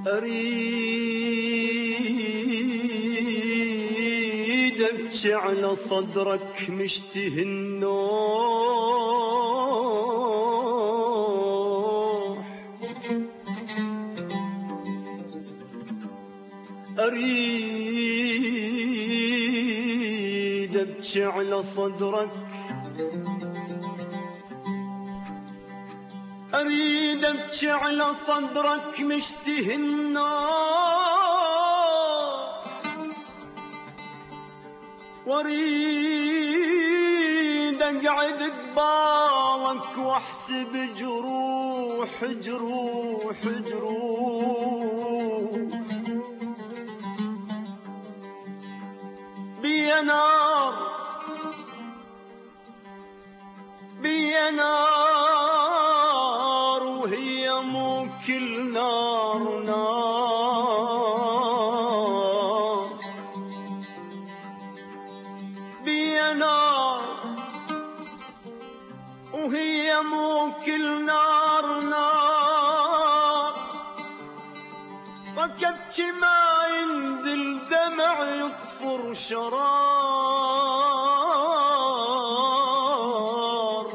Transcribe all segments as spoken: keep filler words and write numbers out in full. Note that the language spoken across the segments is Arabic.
أريد أبكي على صدرك مشتهي النوح، أريد أبكي على صدرك، أريد أبكي على صدرك مشتهي النار، وأريد أقعد قبالك وأحسب جروح جروح جروح. بيا نار بيا نار وهي مو كل نار نار. بيا نار وهي مو كل نار نار. ركبتي ما ينزل دمع يطفر شرار،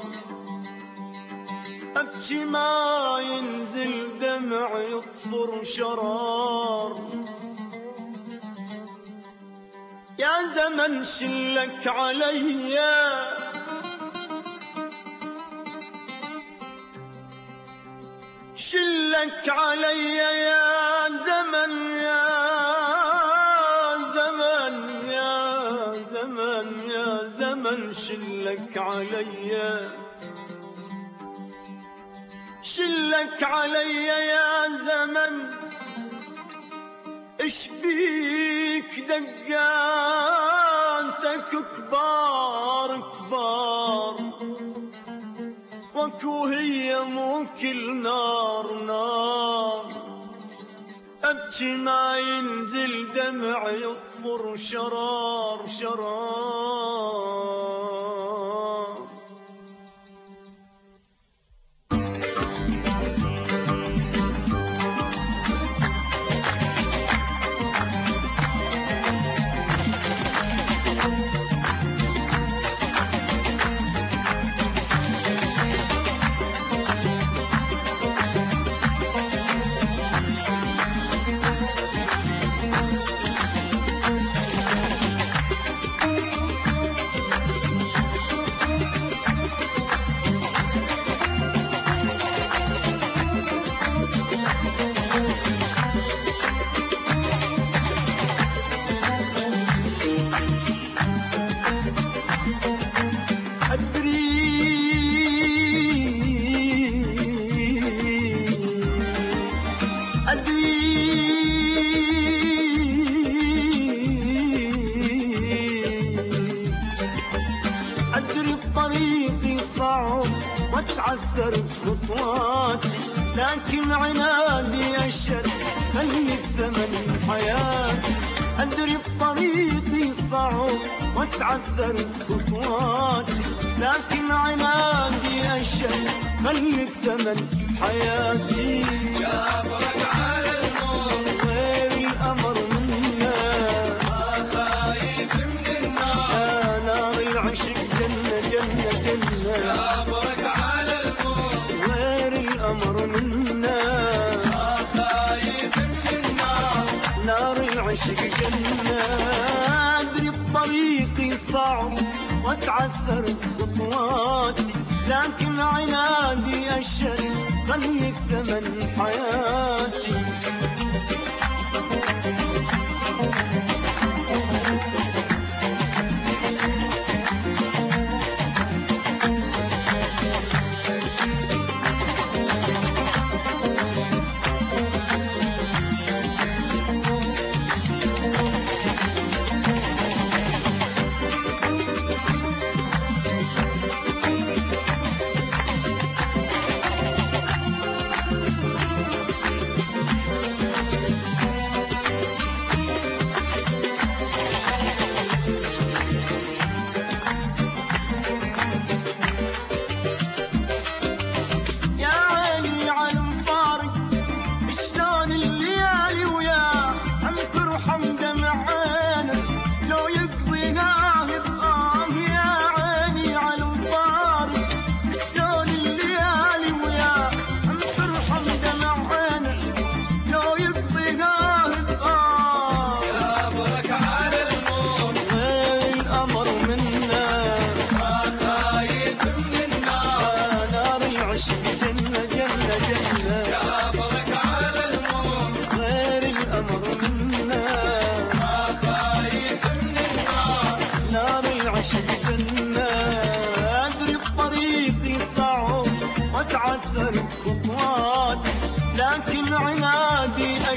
أبكي ما ينزل دمع يطفر شرار. يا زمن شلك عليا، شلك عليا يا زمن يا زمن يا زمن يا زمن شلك عليا، شلك عليا يا زمن. اش بيك دقاتك كبار كبار، وكو هي مو كل نار نار. أبكي ما ينزل دمع يطفر شرار شرار. واتعثر بخطواتي، لكن عنادي أشد خلي الثمن حياتي. أدري بطريقي صعب واتعثر بخطواتي، لكن عنادي أشد خلي الثمن حياتي. يا برك على الموت غير الأمر منا، ما خايف من النار. يا نار العشق جنة جنة جنة. يا برك على الموت غير الأمر منا، ما خايف من النار. نار العشق جنة. أدري بطريقي صعب واتعثر بخطواتي، لكن عنادي أشد خلي الثمن حياتي.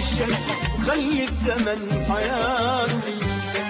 أشد خلي الثمن حياتي.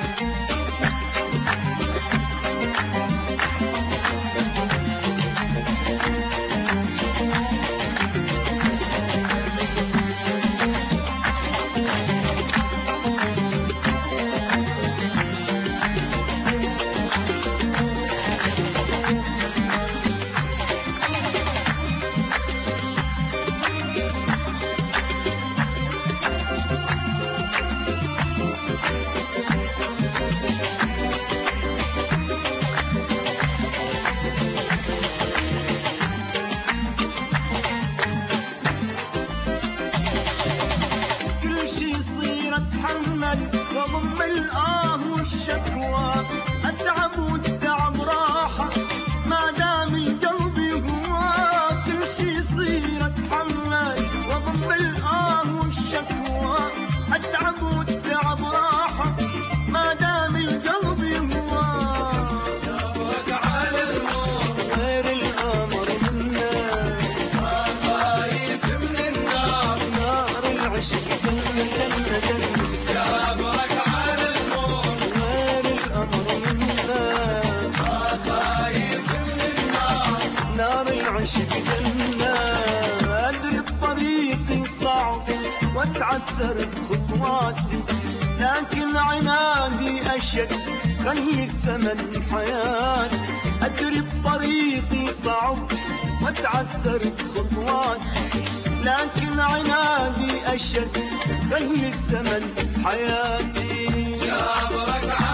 أتحمل وأضم الآه والشكوى، أتعب والتعب راحة ما دام القلب يهوى. كل شي يصير أتحمل وأضم الآه والشكوى، أتعب والتعب راحة ما دام القلب يهوى. صبرك على الموت غير الأمر منا، ما خايف من النار، نار العشق جنة جنة. صبرك على الموت غير الأمر منا، ما خايف من النار، نار العشق جنة. أدري بطريقي صعب وأتعثر بخطواتي، لكن عنادي أشد خلي الثمن حياتي. أدري بطريقي صعب وأتعثر بخطواتي، لكن عنادي أشد خلي الثمن حياتي. صبرك على